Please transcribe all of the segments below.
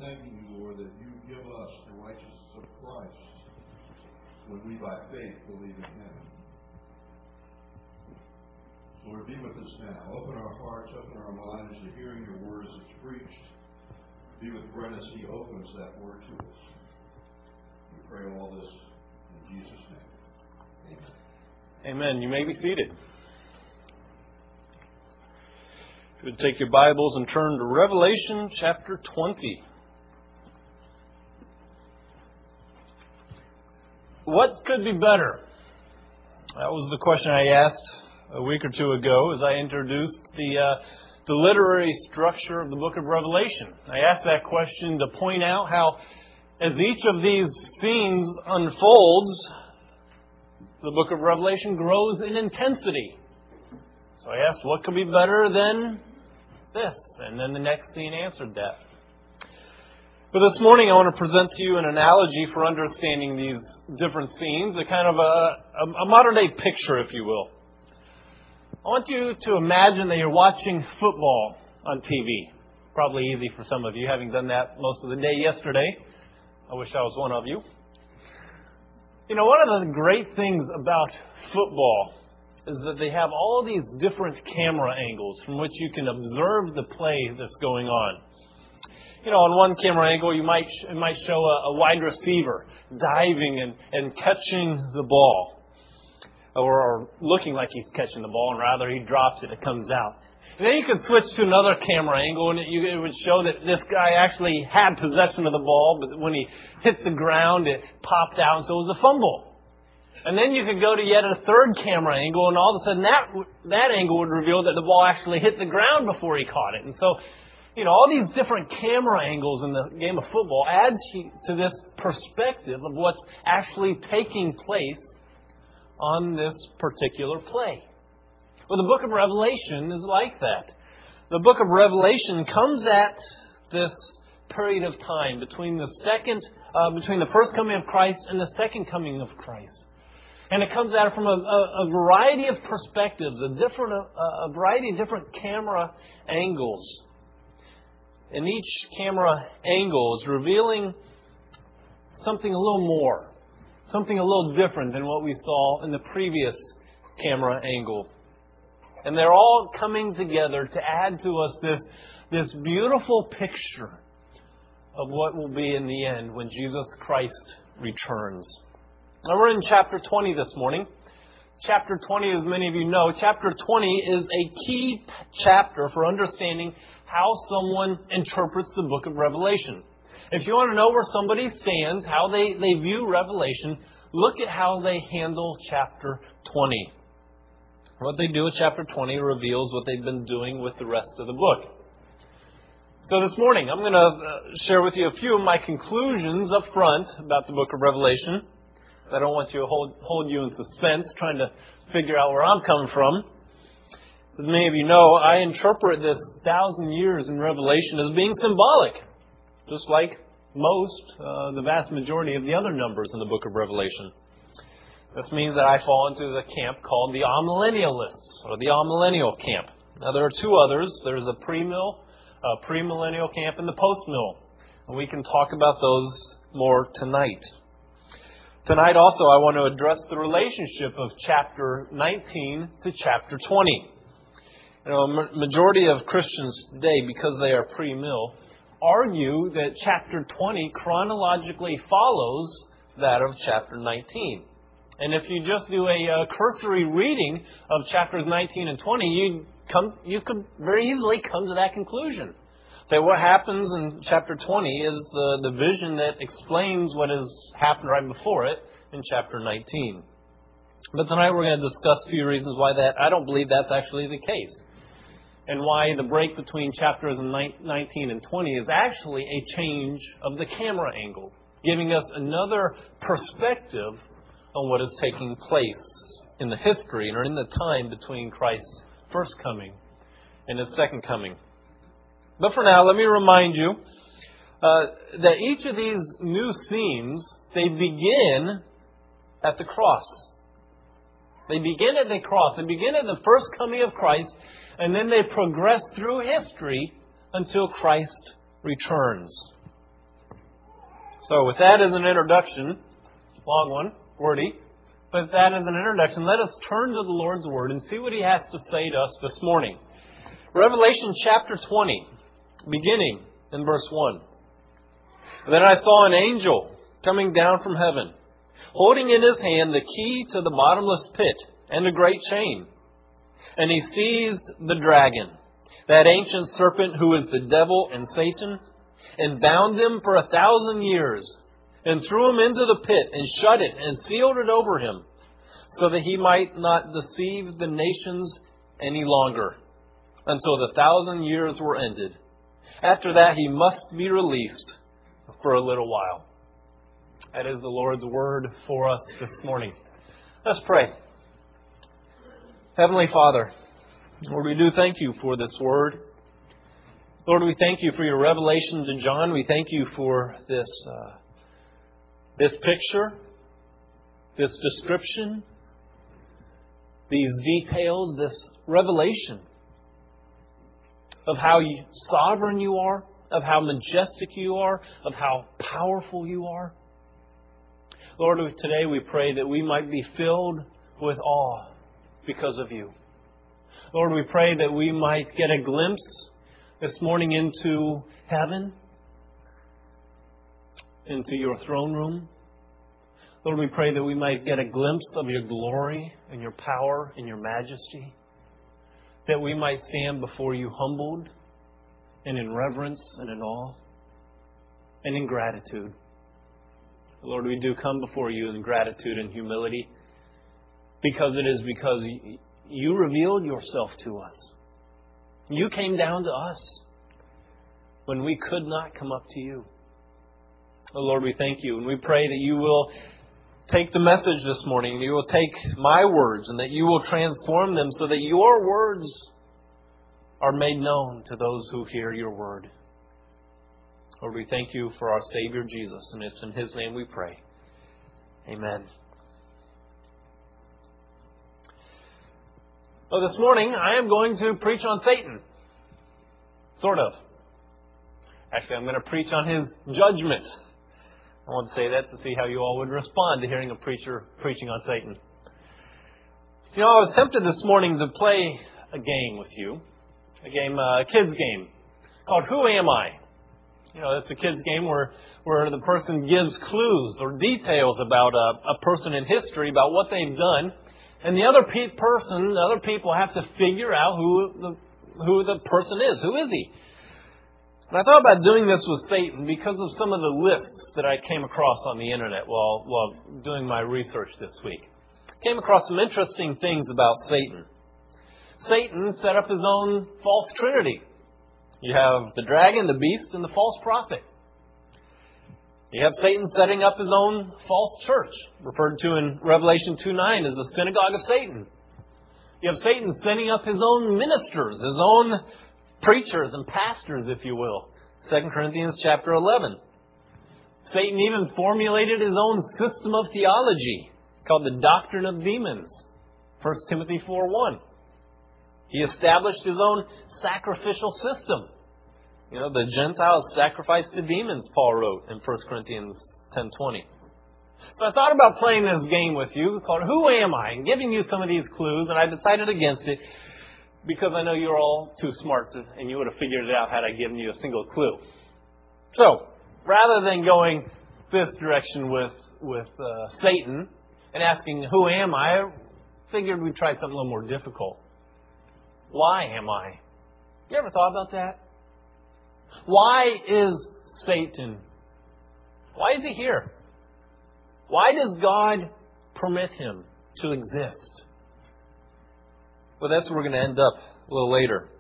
thanking you, Lord, that you give us the righteousness of Christ when we by faith believe in Him. Lord, be with us now. Open our hearts, open our minds to hearing your word as it's preached. Be with Brent as he opens that word to us. We pray all this in Jesus' name. Amen. Amen. You may be seated. If you would take your Bibles and turn to Revelation chapter 20. What could be better? That was the question I asked a week or two ago as I introduced the literary structure of the book of Revelation. I asked that question to point out how, as each of these scenes unfolds, the book of Revelation grows in intensity. So I asked, what could be better than this? And then the next scene answered that. But this morning I want to present to you an analogy for understanding these different scenes, a kind of a modern-day picture, if you will. I want you to imagine that you're watching football on TV. Probably easy for some of you, having done that most of the day yesterday. I wish I was one of you. You know, one of the great things about football is that they have all these different camera angles from which you can observe the play that's going on. You know, on one camera angle, it might show a wide receiver diving and catching the ball. Or looking like he's catching the ball, and rather he drops it, it comes out. And then you can switch to another camera angle, and it would show that this guy actually had possession of the ball, but when he hit the ground, it popped out, and so it was a fumble. And then you could go to yet a third camera angle, and all of a sudden that angle would reveal that the ball actually hit the ground before he caught it. And so, you know, all these different camera angles in the game of football add to this perspective of what's actually taking place on this particular play. Well, the book of Revelation is like that. The book of Revelation comes at this period of time between the first coming of Christ and the second coming of Christ. And it comes at it from a variety of perspectives, a variety of different camera angles. And each camera angle is revealing something a little more. Something a little different than what we saw in the previous camera angle. And they're all coming together to add to us this beautiful picture of what will be in the end when Jesus Christ returns. Now we're in chapter 20 this morning. Chapter 20, as many of you know, chapter 20 is a key chapter for understanding how someone interprets the book of Revelation. If you want to know where somebody stands, how they view Revelation, look at how they handle chapter 20. What they do with chapter 20 reveals what they've been doing with the rest of the book. So this morning, I'm going to share with you a few of my conclusions up front about the book of Revelation. I don't want you to hold you in suspense, trying to figure out where I'm coming from. As many of you know, I interpret this 1,000 years in Revelation as being symbolic. Just like the vast majority of the other numbers in the book of Revelation. This means that I fall into the camp called the amillennialists, or the amillennial camp. Now there are two others. There's a premillennial camp and the postmill. And we can talk about those more tonight. Tonight also I want to address the relationship of chapter 19 to chapter 20. You know, a majority of Christians today, because they are premill, argue that chapter 20 chronologically follows that of chapter 19. And if you just do a cursory reading of chapters 19 and 20, you could very easily come to that conclusion. That what happens in chapter 20 is the vision that explains what has happened right before it in chapter 19. But tonight we're going to discuss a few reasons why I don't believe that's actually the case. And why the break between chapters 19 and 20 is actually a change of the camera angle, giving us another perspective on what is taking place in the history or in the time between Christ's first coming and His second coming. But for now, let me remind you that each of these new scenes, they begin at the cross. They begin at the cross. They begin at the first coming of Christ, and then they progress through history until Christ returns. So with that as an introduction, long one, wordy, but with that as an introduction, let us turn to the Lord's Word and see what He has to say to us this morning. Revelation chapter 20, beginning in verse 1. Then I saw an angel coming down from heaven, holding in his hand the key to the bottomless pit and a great chain. And he seized the dragon, that ancient serpent who is the devil and Satan, and bound him for 1,000 years, and threw him into the pit, and shut it, and sealed it over him, so that he might not deceive the nations any longer, until the 1,000 years were ended. After that he must be released for a little while. That is the Lord's Word for us this morning. Let's pray. Heavenly Father, Lord, we do thank You for this Word. Lord, we thank You for Your revelation to John. We thank You for this picture, this description, these details, this revelation of how sovereign You are, of how majestic You are, of how powerful You are. Lord, today we pray that we might be filled with awe because of You. Lord, we pray that we might get a glimpse this morning into heaven, into Your throne room. Lord, we pray that we might get a glimpse of Your glory and Your power and Your majesty, that we might stand before You humbled and in reverence and in awe and in gratitude. Lord, we do come before You in gratitude and humility because it is because You revealed Yourself to us. You came down to us when we could not come up to You. Oh, Lord, we thank You, and we pray that You will take the message this morning, and You will take my words, and that You will transform them so that Your words are made known to those who hear Your word. Lord, we thank You for our Savior Jesus, and it's in His name we pray. Amen. Well, this morning I am going to preach on Satan. Sort of. Actually, I'm going to preach on his judgment. I want to say that to see how you all would respond to hearing a preacher preaching on Satan. You know, I was tempted this morning to play a game with you. A kid's game, called Who Am I? You know, it's a kid's game where the person gives clues or details about a person in history, about what they've done. And the other people have to figure out who the person is. Who is he? And I thought about doing this with Satan because of some of the lists that I came across on the internet while doing my research this week. Came across some interesting things about Satan. Satan set up his own false trinity. You have the dragon, the beast, and the false prophet. You have Satan setting up his own false church, referred to in Revelation 2:9 as the synagogue of Satan. You have Satan setting up his own ministers, his own preachers and pastors, if you will. 2 Corinthians chapter 11. Satan even formulated his own system of theology called the doctrine of demons. 1 Timothy 4:1. He established his own sacrificial system. You know, the Gentiles sacrifice to demons, Paul wrote in 1 Corinthians 10:20. So I thought about playing this game with you called Who Am I? And giving you some of these clues, and I decided against it because I know you're all too smart and you would have figured it out had I given you a single clue. So, rather than going this direction with Satan and asking Who am I figured we'd try something a little more difficult. Why am I? You ever thought about that? Why is Satan? Why is he here? Why does God permit him to exist? Well, that's where we're going to end up a little later.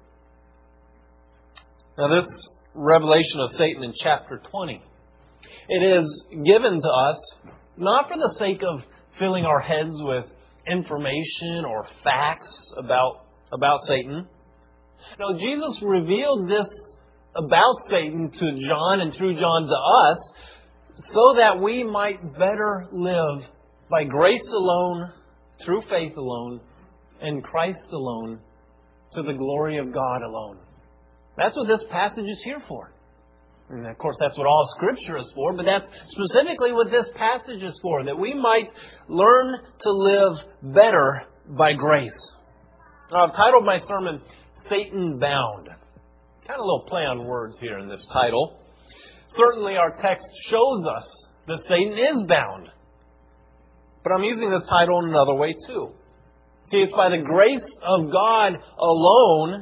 Now, this revelation of Satan in chapter 20, it is given to us not for the sake of filling our heads with information or facts about Satan. No, Jesus revealed this about Satan to John and through John to us so that we might better live by grace alone, through faith alone, in Christ alone, to the glory of God alone. That's what this passage is here for. And of course, that's what all Scripture is for, but that's specifically what this passage is for, that we might learn to live better by grace. Now, I've titled my sermon, Satan Bound. Kind of a little play on words here in this title. Certainly our text shows us that Satan is bound. But I'm using this title in another way too. See, it's by the grace of God alone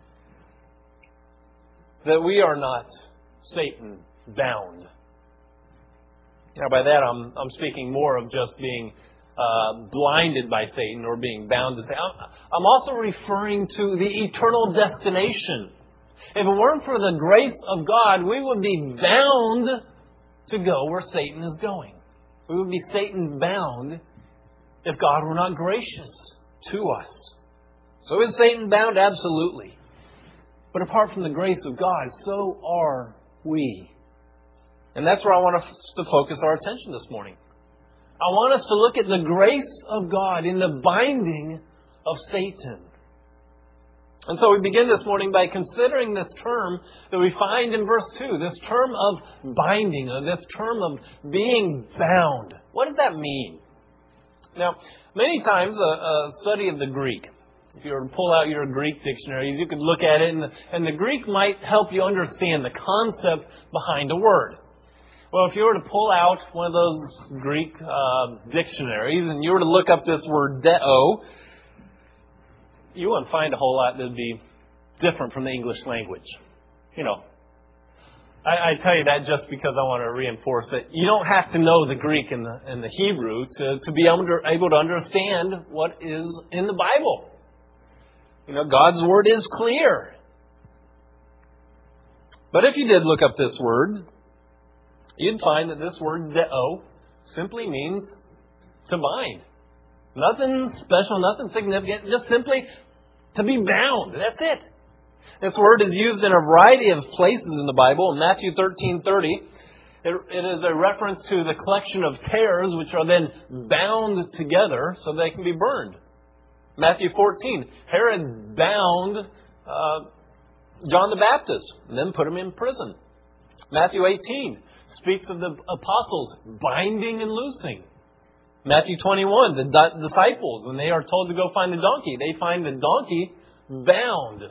that we are not Satan bound. Now, by that, I'm speaking more of just being blinded by Satan or being bound to Satan. I'm also referring to the eternal destination. If it weren't for the grace of God, we would be bound to go where Satan is going. We would be Satan bound if God were not gracious to us. So is Satan bound? Absolutely. But apart from the grace of God, so are we. And that's where I want us to focus our attention this morning. I want us to look at the grace of God in the binding of Satan. And so we begin this morning by considering this term that we find in verse 2, this term of binding, or this term of being bound. What does that mean? Now, many times a study of the Greek, if you were to pull out your Greek dictionaries, you could look at it, and the Greek might help you understand the concept behind a word. Well, if you were to pull out one of those Greek dictionaries and you were to look up this word deo, you wouldn't find a whole lot that would be different from the English language. You know, I tell you that just because I want to reinforce that you don't have to know the Greek and the Hebrew to be able to understand what is in the Bible. You know, God's Word is clear. But if you did look up this word, you'd find that this word deo simply means to bind. Nothing special, nothing significant, just simply to be bound. That's it. This word is used in a variety of places in the Bible. In Matthew 13:30, it is a reference to the collection of tares which are then bound together so they can be burned. Matthew 14, Herod bound John the Baptist and then put him in prison. Matthew 18 speaks of the apostles binding and loosing. Matthew 21, the disciples, when they are told to go find the donkey, they find the donkey bound.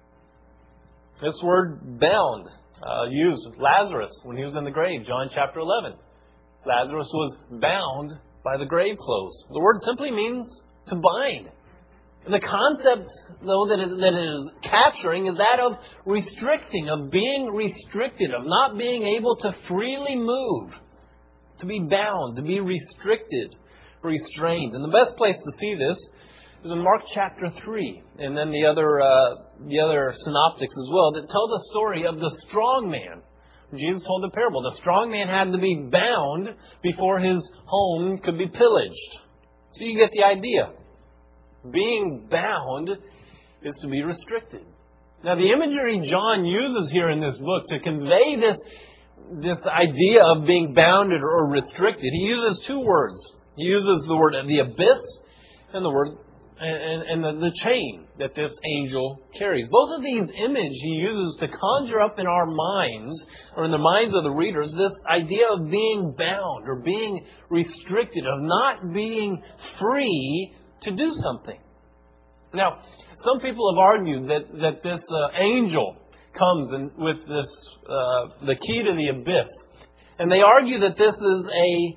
This word bound used Lazarus when he was in the grave, John chapter 11. Lazarus was bound by the grave clothes. The word simply means to bind. And the concept, though, that it is capturing is that of restricting, of being restricted, of not being able to freely move. To be bound, to be restricted, restrained. And the best place to see this is in Mark chapter 3, and then the other synoptics as well, that tell the story of the strong man. Jesus told the parable. The strong man had to be bound before his home could be pillaged. So you get the idea. Being bound is to be restricted. Now the imagery John uses here in this book to convey this idea of being bounded or restricted, he uses two words. He uses the word the abyss and the word and the chain that this angel carries. Both of these images he uses to conjure up in our minds, or in the minds of the readers, this idea of being bound or being restricted, of not being free to do something. Now, some people have argued that this angel comes with this the key to the abyss, and they argue that this is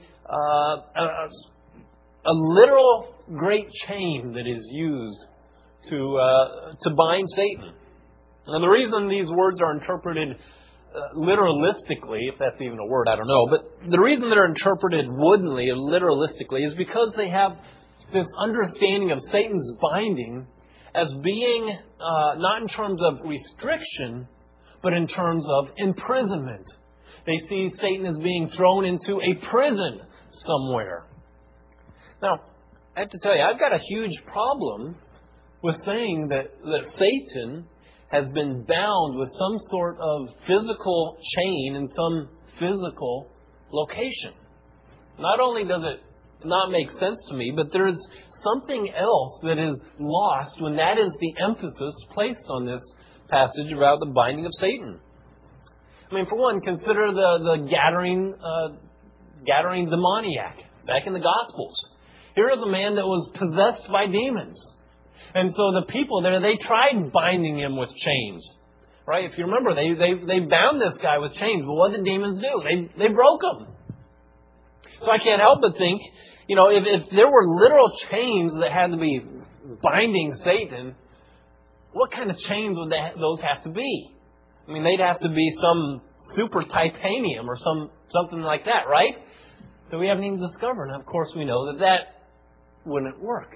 a literal great chain that is used to bind Satan. And the reason these words are interpreted literalistically, if that's even a word, I don't know, but the reason they're interpreted woodenly or literalistically is because they have this understanding of Satan's binding as being not in terms of restriction, but in terms of imprisonment. They see Satan as being thrown into a prison somewhere. Now, I have to tell you, I've got a huge problem with saying that Satan has been bound with some sort of physical chain in some physical location. Not only does it not make sense to me, but there is something else that is lost when that is the emphasis placed on this passage about the binding of Satan. I mean, for one, consider the gathering demoniac back in the Gospels. Here is a man that was possessed by demons. And so the people there, they tried binding him with chains. Right? If you remember, they bound this guy with chains. But what did demons do? They broke him. So I can't help but think, if there were literal chains that had to be binding Satan, what kind of chains would those have to be? I mean, they'd have to be some super titanium or something like that, right? That we haven't even discovered. And of course, we know that wouldn't work.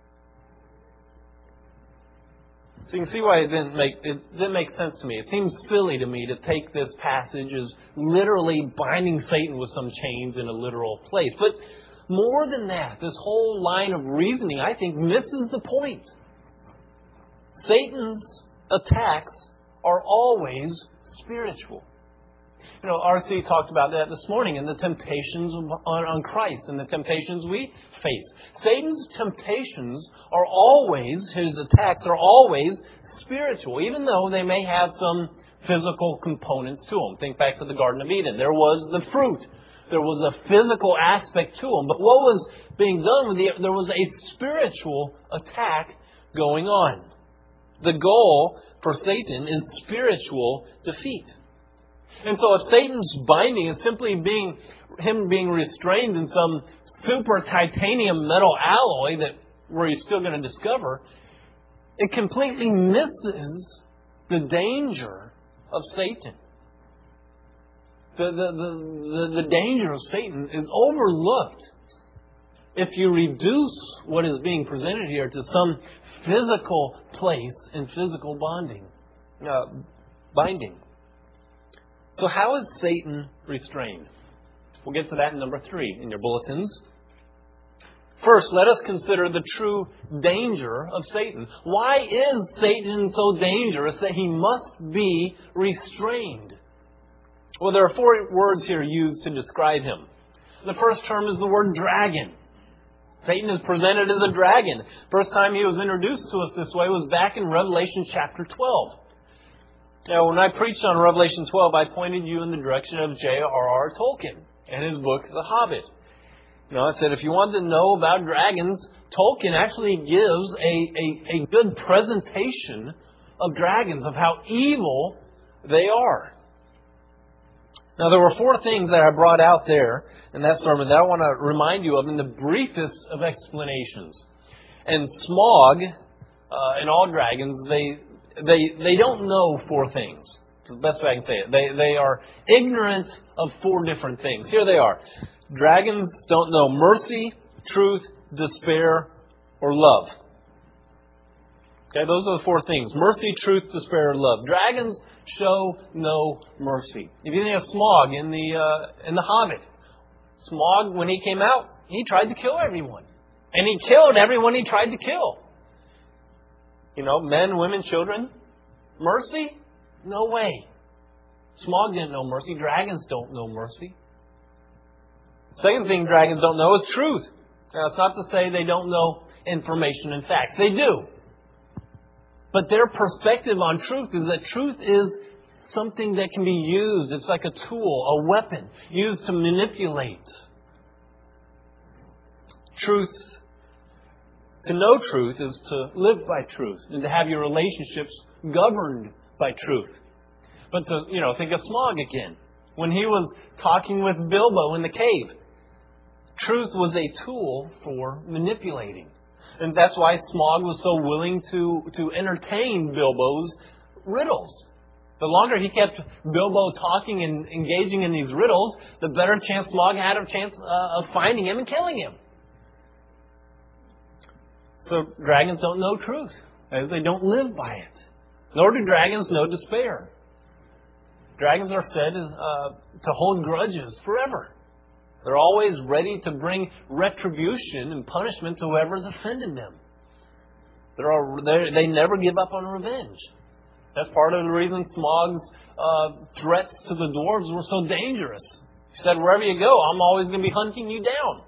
So you can see why it didn't make sense to me. It seems silly to me to take this passage as literally binding Satan with some chains in a literal place. But more than that, this whole line of reasoning, I think, misses the point. Satan's attacks are always spiritual. R.C. talked about that this morning in the temptations on Christ and the temptations we face. Satan's temptations are always, his attacks are always spiritual, even though they may have some physical components to them. Think back to the Garden of Eden. There was the fruit. There was a physical aspect to them. But what was being done there was a spiritual attack going on. The goal for Satan is spiritual defeat. And so if Satan's binding is simply him being restrained in some super titanium metal alloy where he's still going to discover, it completely misses the danger of Satan. The danger of Satan is overlooked if you reduce what is being presented here to some physical place and physical binding. So how is Satan restrained? We'll get to that in number 3 in your bulletins. First, let us consider the true danger of Satan. Why is Satan so dangerous that he must be restrained? Well, there are 4 words here used to describe him. The first term is the word dragon. Satan is presented as a dragon. First time he was introduced to us this way was back in Revelation chapter 12. Now, when I preached on Revelation 12, I pointed you in the direction of J.R.R. Tolkien and his book, The Hobbit. I said, if you want to know about dragons, Tolkien actually gives a good presentation of dragons, of how evil they are. Now, there were 4 things that I brought out there in that sermon that I want to remind you of in the briefest of explanations. And Smaug and all dragons, they don't know 4 things. It's the best way I can say it. They are ignorant of 4 different things. Here they are. Dragons don't know mercy, truth, despair, or love. Okay, those are the 4 things. Mercy, truth, despair, or love. Dragons show no mercy. If you think of Smaug in the Hobbit, Smaug, when he came out, he tried to kill everyone. And he killed everyone he tried to kill. Men, women, children. Mercy? No way. Smaug didn't know mercy. Dragons don't know mercy. Second thing dragons don't know is truth. Now, it's not to say they don't know information and facts. They do. But their perspective on truth is that truth is something that can be used. It's like a tool, a weapon, used to manipulate. Truth. To know truth is to live by truth and to have your relationships governed by truth. But think of Smaug again. When he was talking with Bilbo in the cave, truth was a tool for manipulating. And that's why Smaug was so willing to entertain Bilbo's riddles. The longer he kept Bilbo talking and engaging in these riddles, the better chance Smaug had of finding him and killing him. So dragons don't know truth. They don't live by it. Nor do dragons know despair. Dragons are said to hold grudges forever. They're always ready to bring retribution and punishment to whoever's offended them. They never give up on revenge. That's part of the reason Smaug's threats to the dwarves were so dangerous. He said, wherever you go, I'm always going to be hunting you down.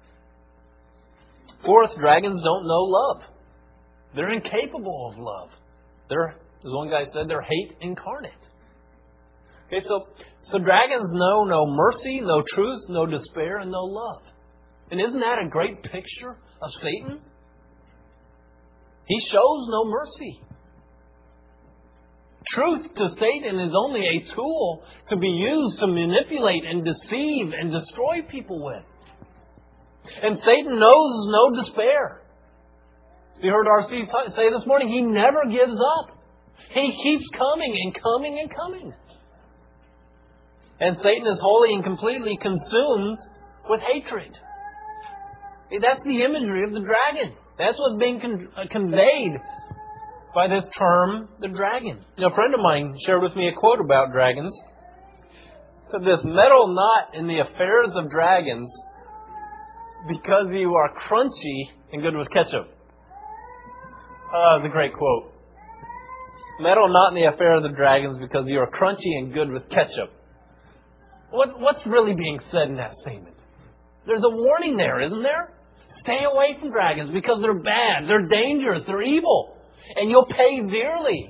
Fourth, dragons don't know love. They're incapable of love. As one guy said, they're hate incarnate. Okay, so dragons know no mercy, no truth, no despair, and no love. And isn't that a great picture of Satan? He shows no mercy. Truth to Satan is only a tool to be used to manipulate and deceive and destroy people with. And Satan knows no despair. So you heard R.C. say this morning, he never gives up. He keeps coming and coming and coming. And Satan is wholly and completely consumed with hatred. That's the imagery of the dragon. That's what's being conveyed by this term, the dragon. A friend of mine shared with me a quote about dragons. He said this, "Meddle not in the affairs of dragons because you are crunchy and good with ketchup." That's a great quote. Meddle not in the affair of the dragons because you are crunchy and good with ketchup. What's really being said in that statement? There's a warning there, isn't there? Stay away from dragons because they're bad, they're dangerous, they're evil, and you'll pay dearly.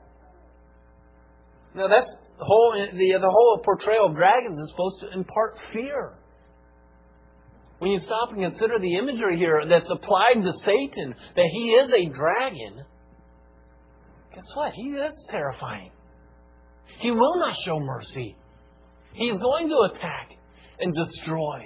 Now that's the whole portrayal of dragons is supposed to impart fear. When you stop and consider the imagery here that's applied to Satan, that he is a dragon, guess what? He is terrifying. He will not show mercy. He's going to attack and destroy.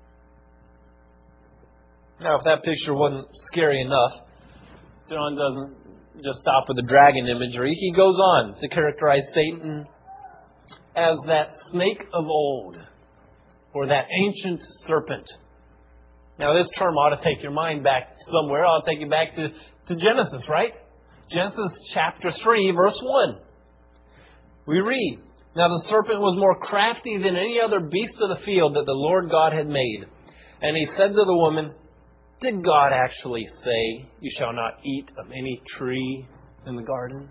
Now, if that picture wasn't scary enough, John doesn't just stop with the dragon imagery. He goes on to characterize Satan as that snake of old, or that ancient serpent. Now, this term ought to take your mind back somewhere. I'll take you back to Genesis, right? Genesis chapter 3, verse 1. We read, "Now the serpent was more crafty than any other beast of the field that the Lord God had made. And he said to the woman, 'Did God actually say, you shall not eat of any tree in the garden?'"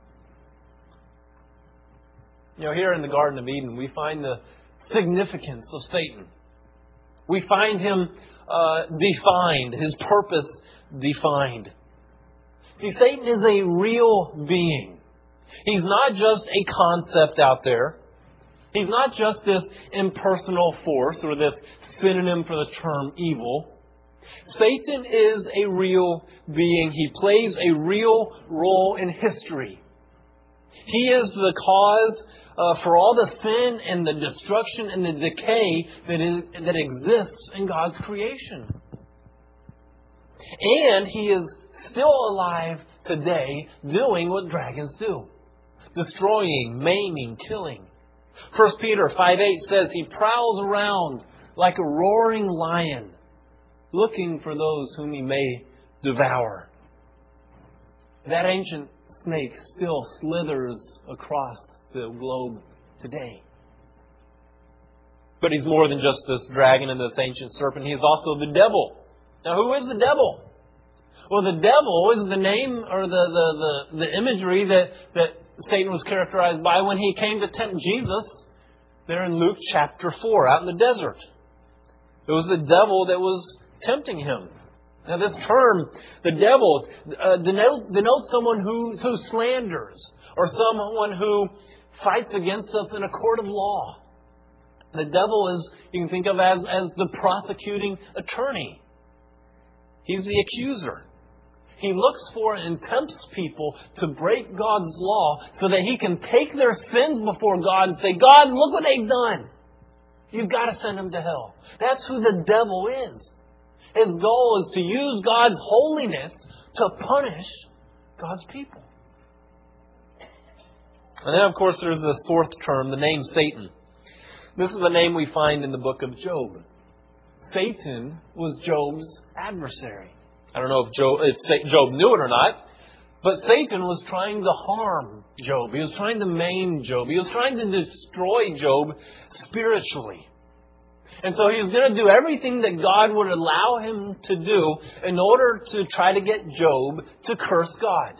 Here in the Garden of Eden, we find the significance of Satan. We find him defined, his purpose defined. See, Satan is a real being. He's not just a concept out there. He's not just this impersonal force or this synonym for the term evil. Satan is a real being. He plays a real role in history. He is the cause for all the sin and the destruction and the decay that exists in God's creation. And he is still alive today doing what dragons do. Destroying, maiming, killing. 1 Peter 5:8 says he prowls around like a roaring lion, looking for those whom he may devour. That ancient snake still slithers across the globe today. But he's more than just this dragon and this ancient serpent. He's also the devil. Now, who is the devil? Well, the devil is the name or the imagery that Satan was characterized by when he came to tempt Jesus there in Luke chapter 4 out in the desert. It was the devil that was tempting him. Now this term, the devil, denotes someone who slanders or someone who fights against us in a court of law. The devil is, you can think of as the prosecuting attorney. He's the accuser. He looks for and tempts people to break God's law so that he can take their sins before God and say, "God, look what they've done. You've got to send them to hell." That's who the devil is. His goal is to use God's holiness to punish God's people. And then, of course, there's this fourth term, the name Satan. This is the name we find in the book of Job. Satan was Job's adversary. I don't know if Job knew it or not, but Satan was trying to harm Job. He was trying to maim Job. He was trying to destroy Job spiritually. And so he was going to do everything that God would allow him to do in order to try to get Job to curse God.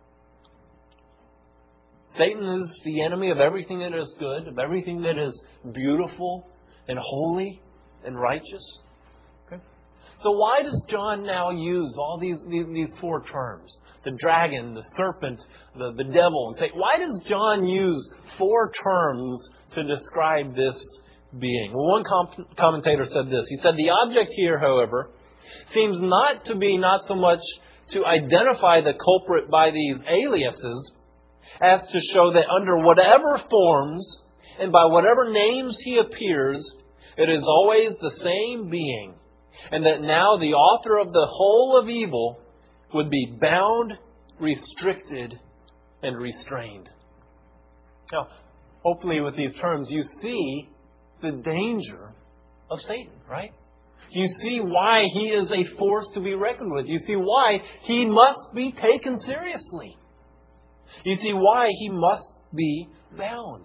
Satan is the enemy of everything that is good, of everything that is beautiful and holy and righteous. Okay? So why does John now use all these four terms? The dragon, the serpent, the devil, and say, why does John use four terms to describe this being? Well, one commentator said this. He said, the object here, however, seems not so much to identify the culprit by these aliases as to show that under whatever forms and by whatever names he appears, it is always the same being, and that now the author of the whole of evil would be bound, restricted, and restrained. Now, hopefully with these terms, you see the danger of Satan, right? You see why he is a force to be reckoned with. You see why he must be taken seriously. You see why he must be bound.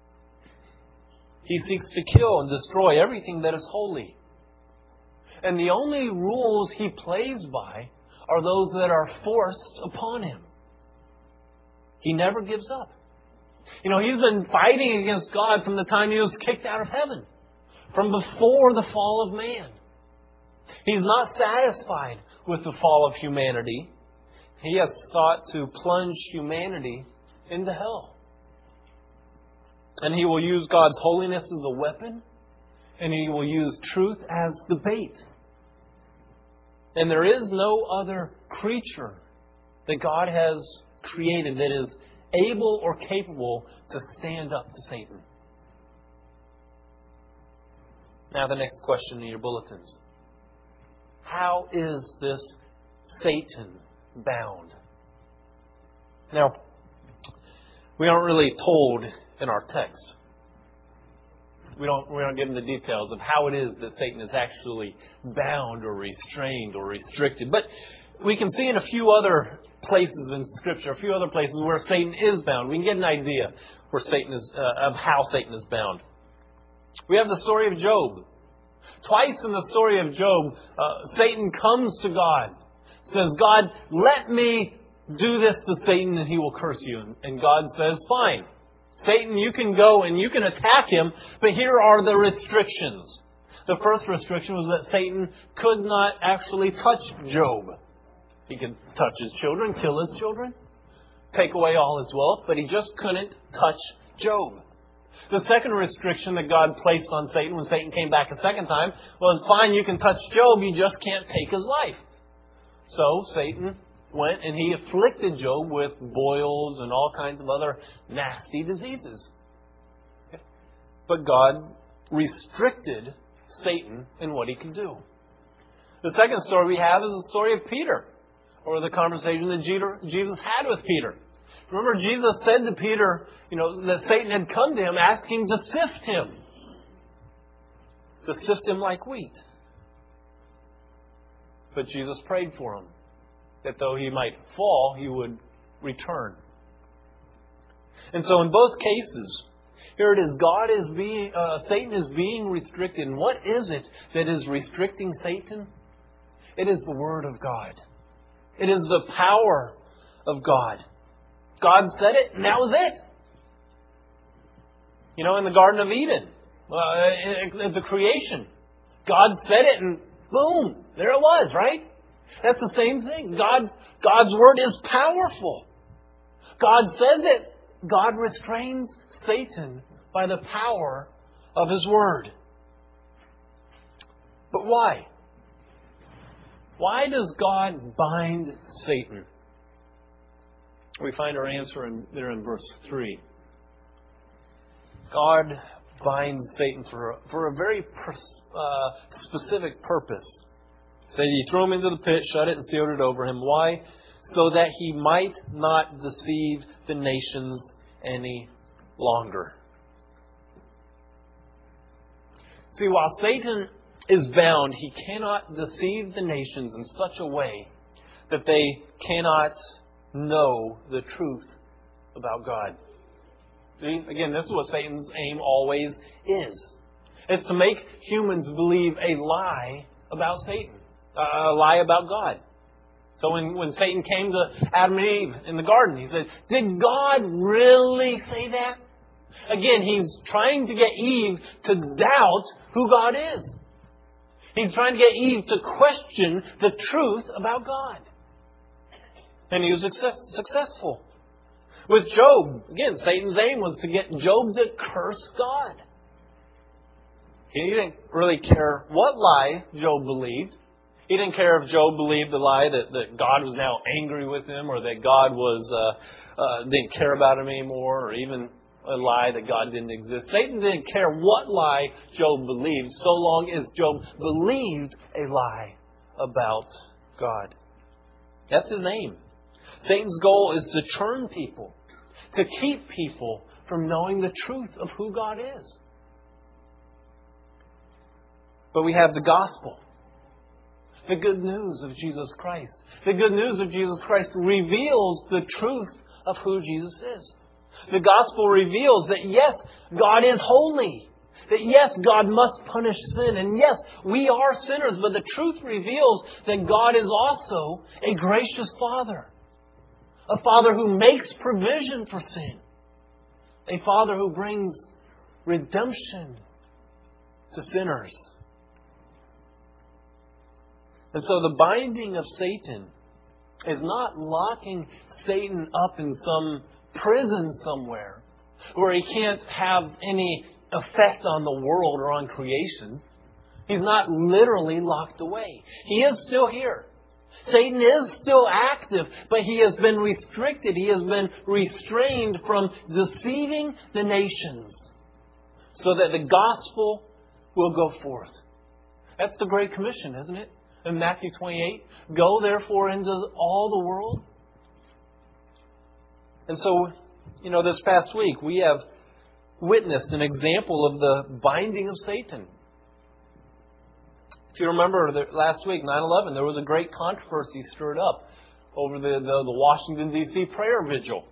He seeks to kill and destroy everything that is holy. And the only rules he plays by are those that are forced upon him. He never gives up. You know, he's been fighting against God from the time he was kicked out of heaven, from before the fall of man. He's not satisfied with the fall of humanity. He has sought to plunge humanity into hell. And he will use God's holiness as a weapon, and he will use truth as the bait. And there is no other creature that God has created that is able or capable to stand up to Satan. Now the next question in your bulletins. How is this Satan bound? Now, we aren't really told in our text. We don't give them the details of how it is that Satan is actually bound or restrained or restricted. But we can see in a few other places in Scripture, a few other places where Satan is bound. We can get an idea where Satan is of how Satan is bound. We have the story of Job. Twice in the story of Job, Satan comes to God, says, God, let me do this to Satan and he will curse you. And God says, fine. Satan, you can go and you can attack him, but here are the restrictions. The first restriction was that Satan could not actually touch Job. He could touch his children, kill his children, take away all his wealth, but he just couldn't touch Job. The second restriction that God placed on Satan when Satan came back a second time was, fine, you can touch Job, you just can't take his life. So Satan went and he afflicted Job with boils and all kinds of other nasty diseases. But God restricted Satan in what he could do. The second story we have is the story of Peter, or the conversation that Jesus had with Peter. Remember, Jesus said to Peter, that Satan had come to him asking to sift him like wheat. But Jesus prayed for him, that though he might fall, he would return. And so in both cases, here it is, Satan is being restricted. And what is it that is restricting Satan? It is the Word of God. It is the power of God. God said it, and that was it. In the Garden of Eden, at the creation, God said it, and boom, there it was, right? That's the same thing. God's Word is powerful. God says it. God restrains Satan by the power of His Word. But why? Why does God bind Satan? We find our answer there in verse 3. God binds Satan for a very specific purpose. It says He threw him into the pit, shut it, and sealed it over him. Why? So that he might not deceive the nations any longer. See, while Satan is bound, he cannot deceive the nations in such a way that they cannot know the truth about God. See, again, this is what Satan's aim always is. It's to make humans believe a lie about Satan, a lie about God. So when Satan came to Adam and Eve in the garden, he said, did God really say that? Again, he's trying to get Eve to doubt who God is. He's trying to get Eve to question the truth about God. And he was successful. With Job, again, Satan's aim was to get Job to curse God. He didn't really care what lie Job believed. He didn't care if Job believed the lie that God was now angry with him, or that God didn't care about him anymore, or even a lie that God didn't exist. Satan didn't care what lie Job believed, so long as Job believed a lie about God. That's his aim. Satan's goal is to turn people, to keep people from knowing the truth of who God is. But we have the gospel, the good news of Jesus Christ. The good news of Jesus Christ reveals the truth of who Jesus is. The gospel reveals that yes, God is holy. That yes, God must punish sin. And yes, we are sinners. But the truth reveals that God is also a gracious Father. A Father who makes provision for sin. A Father who brings redemption to sinners. And so the binding of Satan is not locking Satan up in some prison somewhere where he can't have any effect on the world or on creation. He's not literally locked away. He is still here. Satan is still active, but he has been restricted. He has been restrained from deceiving the nations so that the gospel will go forth. That's the Great Commission, isn't it? In Matthew 28, go therefore into all the world. And so, this past week we have witnessed an example of the binding of Satan. If you remember last week, 9/11, there was a great controversy stirred up over the Washington, D.C. prayer vigil.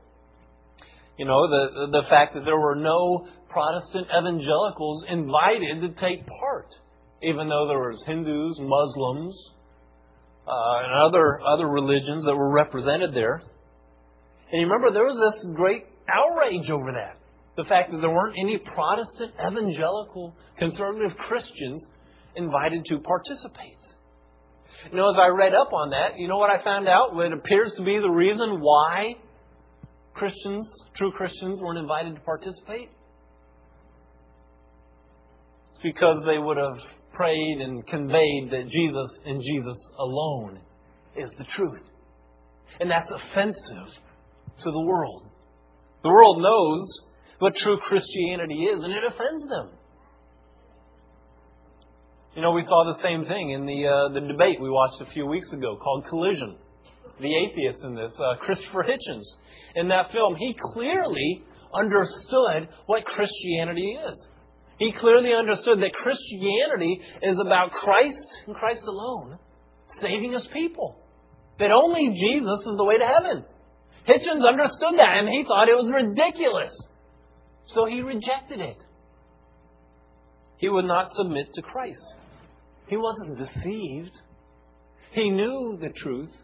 The fact that there were no Protestant evangelicals invited to take part, even though there was Hindus, Muslims, and other religions that were represented there. And you remember there was this great outrage over that. The fact that there weren't any Protestant, evangelical, conservative Christians invited to participate. As I read up on that, you know what I found out? It appears to be the reason why true Christians, weren't invited to participate. It's because they would have prayed and conveyed that Jesus and Jesus alone is the truth. And that's offensive to the world. The world knows what true Christianity is, and it offends them. We saw the same thing in the debate we watched a few weeks ago called Collision. The atheist in this, Christopher Hitchens. In that film, he clearly understood what Christianity is. He clearly understood that Christianity is about Christ and Christ alone saving His people. That only Jesus is the way to heaven. Hitchens understood that, and he thought it was ridiculous. So he rejected it. He would not submit to Christ. He wasn't deceived. He knew the truth,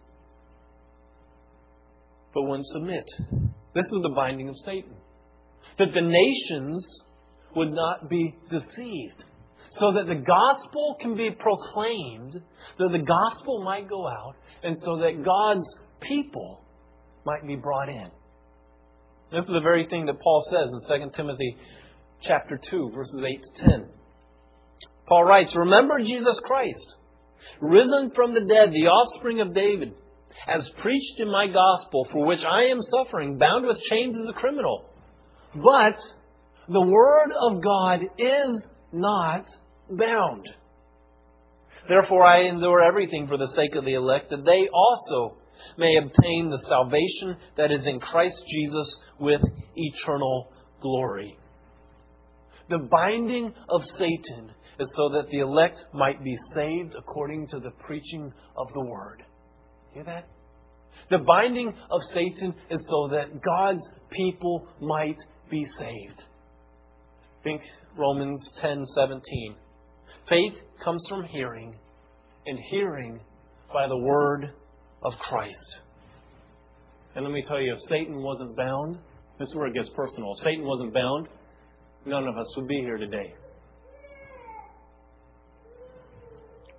but wouldn't submit. This is the binding of Satan. That the nations would not be deceived. So that the gospel can be proclaimed, that the gospel might go out, and so that God's people might be brought in. This is the very thing that Paul says in 2 Timothy chapter 2, verses 8 to 10. Paul writes, "Remember Jesus Christ, risen from the dead, the offspring of David, as preached in my gospel, for which I am suffering, bound with chains as a criminal. But the word of God is not bound. Therefore I endure everything for the sake of the elect, that they also may obtain the salvation that is in Christ Jesus with eternal glory." The binding of Satan is so that the elect might be saved according to the preaching of the Word. Hear that? The binding of Satan is so that God's people might be saved. Think Romans 10:17. Faith comes from hearing, and hearing by the Word of Christ. And let me tell you, if Satan wasn't bound, this is where it gets personal. If Satan wasn't bound, none of us would be here today.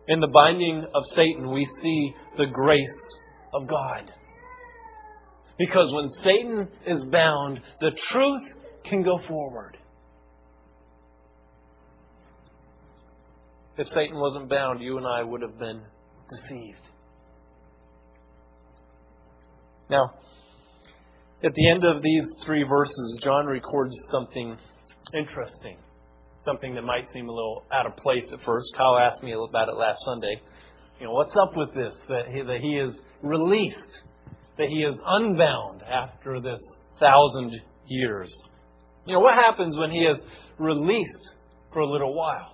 In the binding of Satan, we see the grace of God. Because when Satan is bound, the truth can go forward. If Satan wasn't bound, you and I would have been deceived. Now, at the end of these 3 verses, John records something interesting. Something that might seem a little out of place at first. Kyle asked me about it last Sunday. What's up with this? That he is released. That he is unbound after this 1,000 years. What happens when he is released for a little while?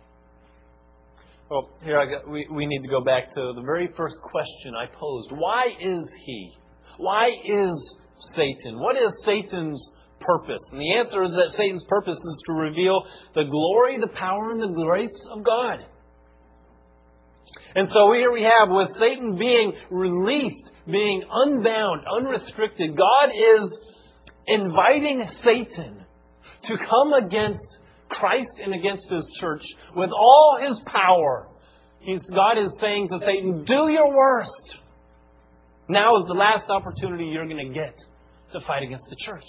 Well, we need to go back to the very first question I posed. Why is he? Why is Satan? What is Satan's purpose? And the answer is that Satan's purpose is to reveal the glory, the power, and the grace of God. And so here we have, with Satan being released, being unbound, unrestricted, God is inviting Satan to come against Christ and against His church with all His power. God is saying to Satan, do your worst. Now is the last opportunity you're going to get to fight against the church.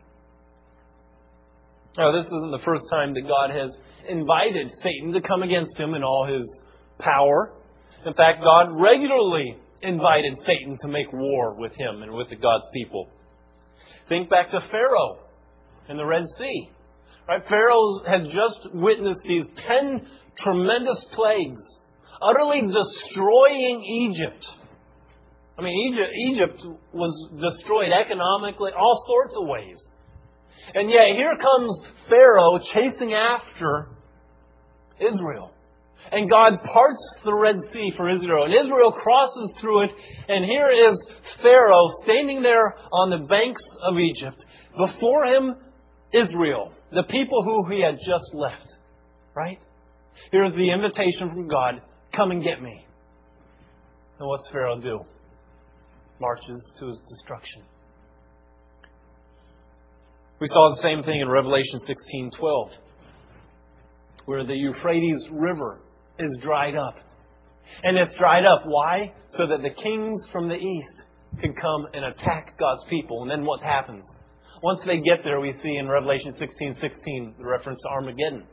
Now, this isn't the first time that God has invited Satan to come against Him in all His power. In fact, God regularly invited Satan to make war with Him and with God's people. Think back to Pharaoh and the Red Sea. Right? Pharaoh had just witnessed these 10 tremendous plagues, utterly destroying Egypt. I mean, Egypt was destroyed economically, all sorts of ways. And yet here comes Pharaoh chasing after Israel. And God parts the Red Sea for Israel. And Israel crosses through it. And here is Pharaoh standing there on the banks of Egypt. Before him, Israel, the people who he had just left. Right? Here's the invitation from God. Come and get me. And what's Pharaoh do? Marches to his destruction. We saw the same thing in Revelation 16:12, where the Euphrates River is dried up. And it's dried up. Why? So that the kings from the east can come and attack God's people. And then what happens? Once they get there, we see in Revelation 16:16 the reference to Armageddon.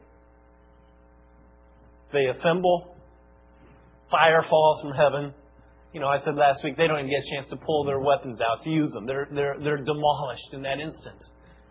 They assemble. Fire falls from heaven. I said last week, they don't even get a chance to pull their weapons out to use them. They're demolished in that instant.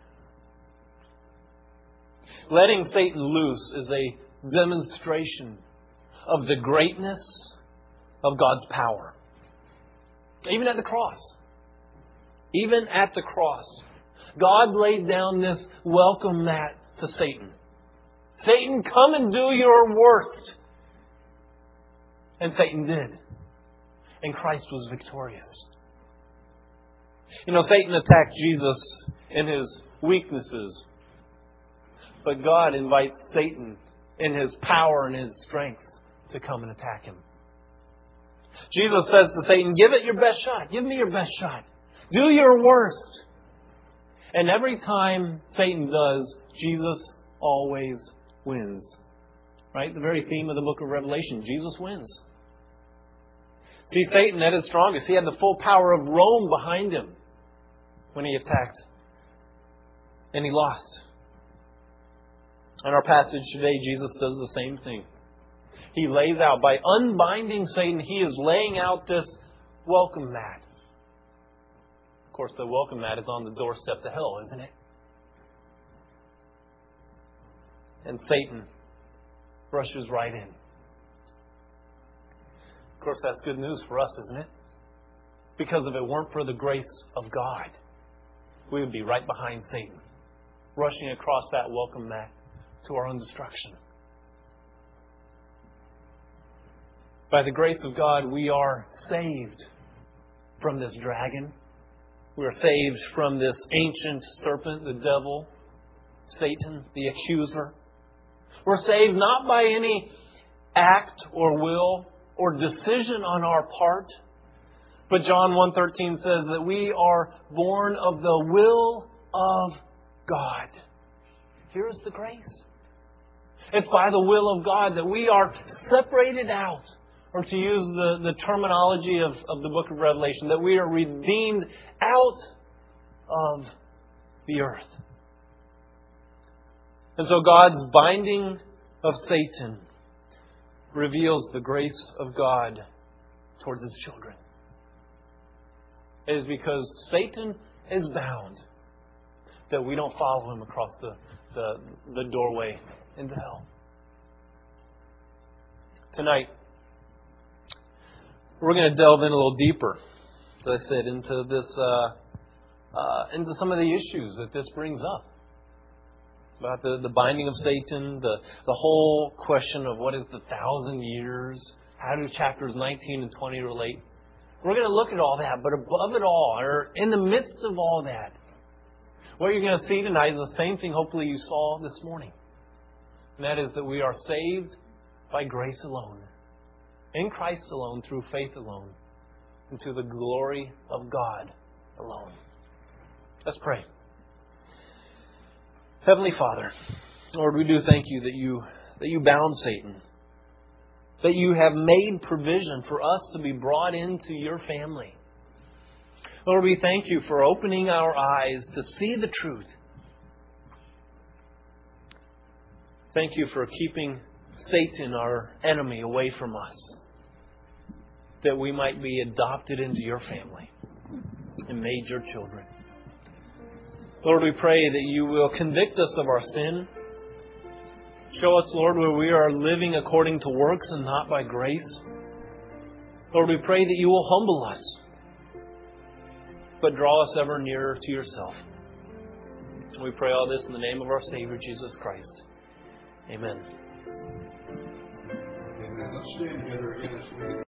Letting Satan loose is a demonstration of the greatness of God's power. Even at the cross. Even at the cross. God laid down this welcome mat to Satan. Satan, come and do your worst. And Satan did. And Christ was victorious. Satan attacked Jesus in his weaknesses. But God invites Satan in his power and his strength to come and attack him. Jesus says to Satan, give it your best shot. Give me your best shot. Do your worst. And every time Satan does, Jesus always wins. Right? The very theme of the book of Revelation. Jesus wins. See, Satan at his strongest, he had the full power of Rome behind him when he attacked. And he lost. In our passage today, Jesus does the same thing. He lays out, by unbinding Satan, he is laying out this welcome mat. Of course, the welcome mat is on the doorstep to hell, isn't it? And Satan rushes right in. Of course, that's good news for us, isn't it? Because if it weren't for the grace of God, we would be right behind Satan, rushing across that welcome mat to our own destruction. By the grace of God, we are saved from this dragon. We are saved from this ancient serpent, the devil, Satan, the accuser. We're saved not by any act or will or decision on our part, but John 1:13 says that we are born of the will of God. Here's the grace. It's by the will of God that we are separated out, or to use the terminology of the book of Revelation, that we are redeemed out of the earth. And so God's binding of Satan reveals the grace of God towards His children. It is because Satan is bound that we don't follow him across the doorway into hell. Tonight, we're going to delve in a little deeper, as I said, into this, into some of the issues that this brings up. About the binding of Satan, the whole question of what is the 1,000 years, how do chapters 19 and 20 relate? We're going to look at all that, but above it all, or in the midst of all that, what you're going to see tonight is the same thing hopefully you saw this morning. And that is that we are saved by grace alone, in Christ alone, through faith alone, and to the glory of God alone. Let's pray. Heavenly Father, Lord, we do thank You that you bound Satan, that You have made provision for us to be brought into Your family. Lord, we thank You for opening our eyes to see the truth. Thank You for keeping Satan, our enemy, away from us, that we might be adopted into Your family and made Your children. Lord, we pray that You will convict us of our sin. Show us, Lord, where we are living according to works and not by grace. Lord, we pray that You will humble us, but draw us ever nearer to Yourself. And we pray all this in the name of our Savior, Jesus Christ. Amen. Amen. Let's stand together again as we